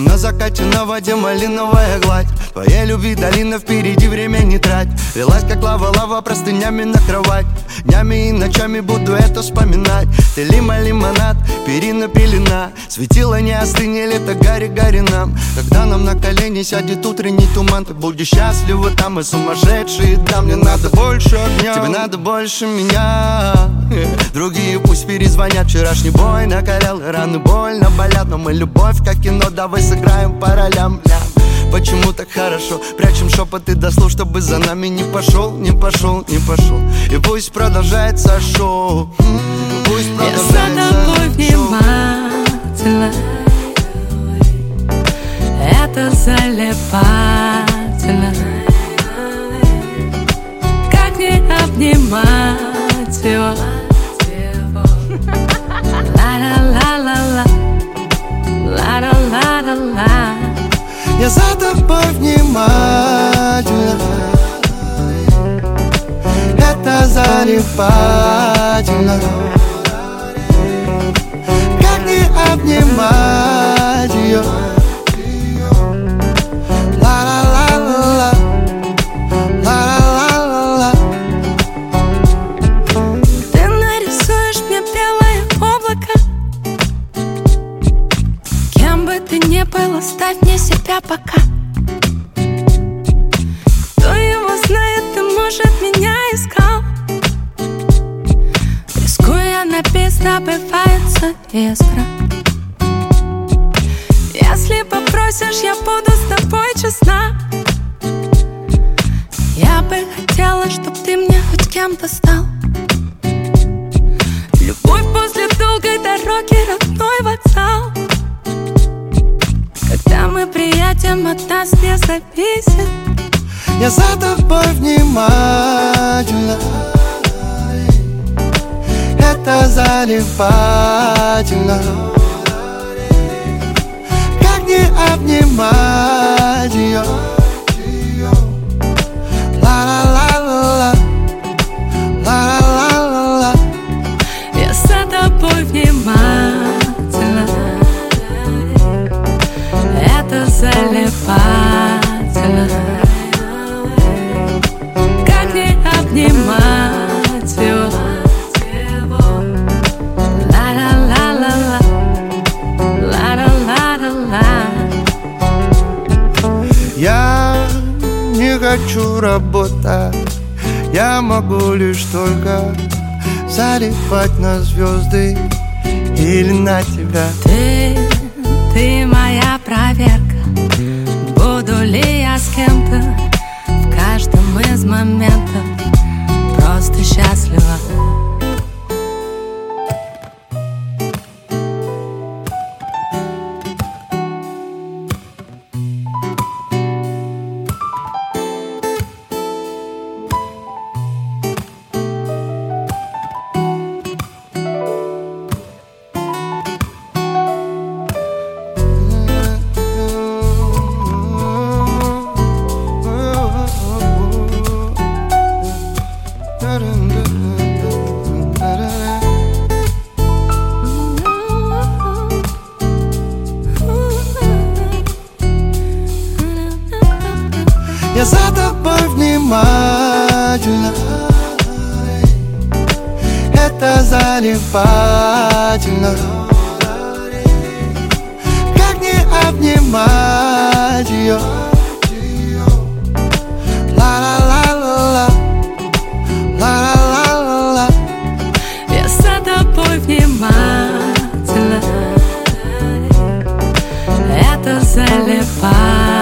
На закате на воде малиновая гладь. Твоей любви долина, впереди время не трать. Лилась как лава простынями на кровать. Днями и ночами буду это вспоминать. Ты лима, лимонад, перина, пелена. Светило не остынет, лето, гори нам. Когда нам на колени сядет утренний туман, ты будешь счастлива там, и сумасшедшие. Да, мне надо больше огня, тебе надо больше меня. Другие пусть перезвонят, вчерашний бой накалял, раны больно болят. Но мы любовь как кино, давай сыграем по ролям. Почему так хорошо? Прячем шепоты до слов, чтобы за нами не пошел. И пусть продолжается шоу. Пусть продолжается шоу. Я за тобой внимательно. Это залипательно. Как не обнимать его? Ла-ла-ла-ла-ла, ла-ла-ла-ла-ла. Я за тобой внимательно. Это залипательно. Как не обнимать ее? Ла-ла-ла-ла-ла, ла-ла-ла-ла-ла. Ты нарисуешь мне белое облако. Кем бы ты ни был, оставь мне себя пока. Кто его знает, ты, может, меня искал. Рискуя на бис, добывается искра. Если попросишь, я буду с тобой честна. Я бы хотела, чтоб ты мне хоть кем-то стал. Любовь после долгой дороги, родной вокзал. Когда мы приедем, от нас не зависит. Я за тобой внимательно. Это залипательно. Как не обнимать ее? Ла-ла-ла-ла-ла, ла-ла-ла-ла-ла. Я за тобой внимательно. Это залипательно. Как не обнимать его? Ла-ла-ла-ла-ла, ла-ла-ла-ла-ла. Я не хочу работать. Я могу лишь только залипать на звезды или на тебя. Ты моя проверка. Буду ли я с кем-то в каждом из моментов просто счастлива. Я за тобой внимательно. Это залипательно. Как не обнимать ее? Ла-ла-ла-ла-ла, ла-ла-ла-ла-ла. Я за тобой внимательно. Это залипательно.